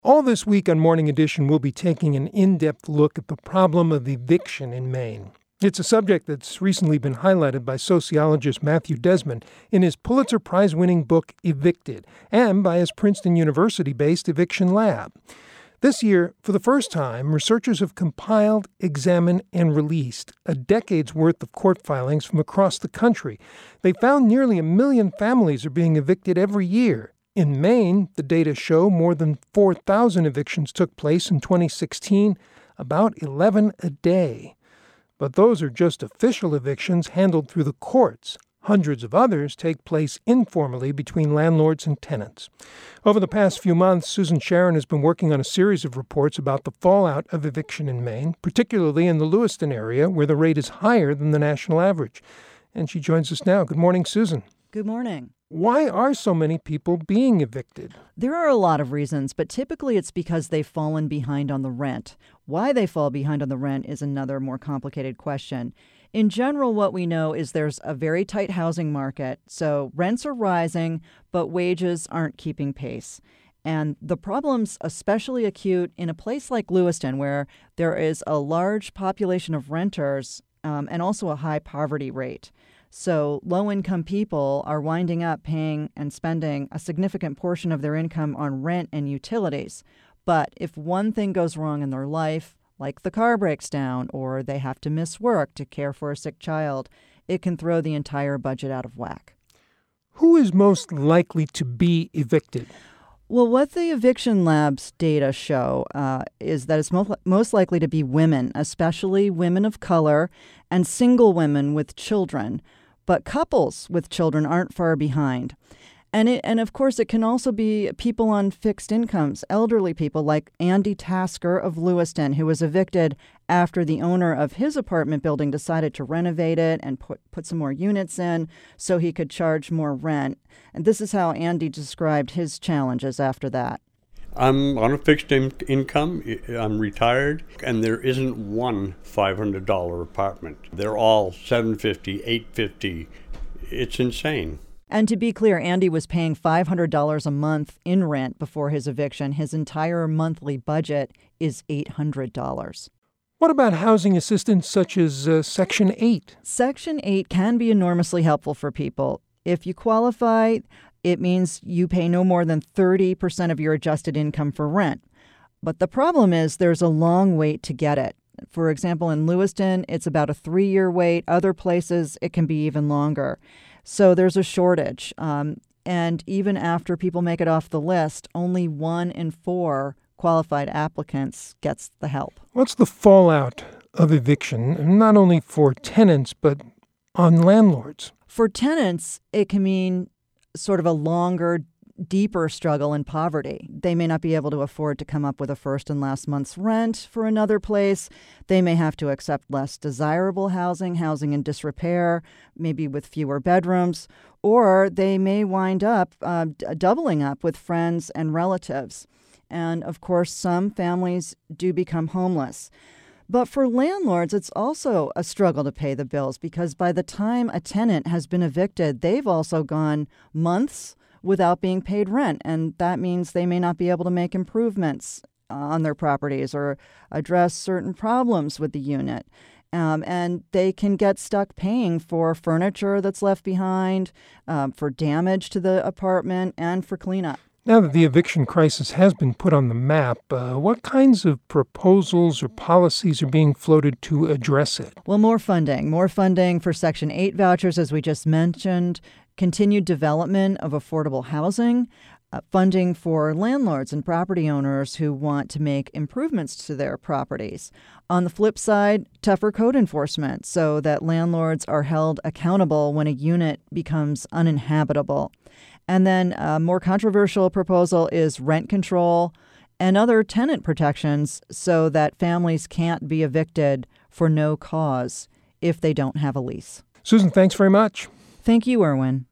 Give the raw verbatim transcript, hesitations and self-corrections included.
All this week on Morning Edition, we'll be taking an in-depth look at the problem of eviction in Maine. It's a subject that's recently been highlighted by sociologist Matthew Desmond in his Pulitzer Prize-winning book Evicted, and by his Princeton University-based Eviction Lab. This year, for the first time, researchers have compiled, examined, and released a decade's worth of court filings from across the country. They found nearly a million families are being evicted every year. In Maine, the data show more than four thousand evictions took place in twenty sixteen, about eleven a day. But those are just official evictions handled through the courts. Hundreds of others take place informally between landlords and tenants. Over the past few months, Susan Sharon has been working on a series of reports about the fallout of eviction in Maine, particularly in the Lewiston area, where the rate is higher than the national average. And she joins us now. Good morning, Susan. Good morning. Why are so many people being evicted? There are a lot of reasons, but typically it's because they've fallen behind on the rent. Why they fall behind on the rent is another more complicated question. In general, what we know is there's a very tight housing market, so rents are rising, but wages aren't keeping pace. And the problem's especially acute in a place like Lewiston, where there is a large population of renters um, and also a high poverty rate. So low-income people are winding up paying and spending a significant portion of their income on rent and utilities. But if one thing goes wrong in their life, like the car breaks down or they have to miss work to care for a sick child, it can throw the entire budget out of whack. Who is most likely to be evicted? Well, what the Eviction Lab's data show uh, is that it's mo- most likely to be women, especially women of color and single women with children. But couples with children aren't far behind. And it, and of course, it can also be people on fixed incomes, elderly people like Andy Tasker of Lewiston, who was evicted after the owner of his apartment building decided to renovate it and put, put some more units in so he could charge more rent. And this is how Andy described his challenges after that. I'm on a fixed in- income, I'm retired, and there isn't one five hundred dollars apartment. They're all seven hundred fifty dollars, eight hundred fifty dollars. It's insane. And to be clear, Andy was paying five hundred dollars a month in rent before his eviction. His entire monthly budget is eight hundred dollars. What about housing assistance such as uh, Section eight? Section eight can be enormously helpful for people. If you qualify, it means you pay no more than thirty percent of your adjusted income for rent. But the problem is there's a long wait to get it. For example, in Lewiston, it's about a three-year wait. Other places, it can be even longer. So there's a shortage. Um, and even after people make it off the list, only one in four qualified applicants gets the help. What's the fallout of eviction, not only for tenants, but on landlords? For tenants, it can mean sort of a longer, deeper struggle in poverty. They may not be able to afford to come up with a first and last month's rent for another place. They may have to accept less desirable housing, housing in disrepair, maybe with fewer bedrooms, or they may wind up uh, d- doubling up with friends and relatives. And of course, some families do become homeless. But for landlords, it's also a struggle to pay the bills because by the time a tenant has been evicted, they've also gone months without being paid rent. And that means they may not be able to make improvements on their properties or address certain problems with the unit. Um, and they can get stuck paying for furniture that's left behind, um, for damage to the apartment, and for cleanup. Now that the eviction crisis has been put on the map, uh, what kinds of proposals or policies are being floated to address it? Well, more funding. More funding for Section eight vouchers, as we just mentioned, continued development of affordable housing, uh, funding for landlords and property owners who want to make improvements to their properties. On the flip side, tougher code enforcement so that landlords are held accountable when a unit becomes uninhabitable. And then a more controversial proposal is rent control and other tenant protections so that families can't be evicted for no cause if they don't have a lease. Susan, thanks very much. Thank you, Erwin.